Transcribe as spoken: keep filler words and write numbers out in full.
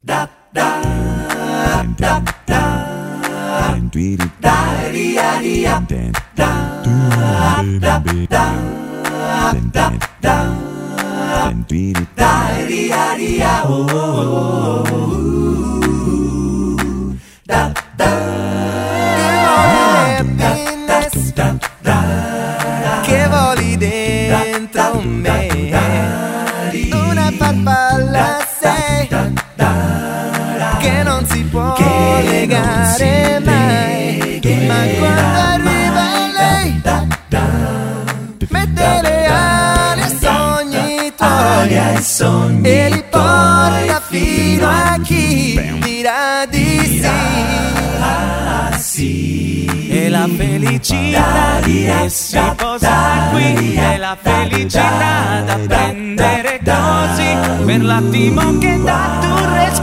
da da da da da ria ria da da da da da da ria ria oh da da che voli dentro me, una farfalla sei che non si può legare mai, ma quando arriva lei mette le ali ai sogni tuoi e li porta fino a chi dirà di sì. E la felicità che si posa qui, è la felicità da prendere così, per l'attimo che da tu re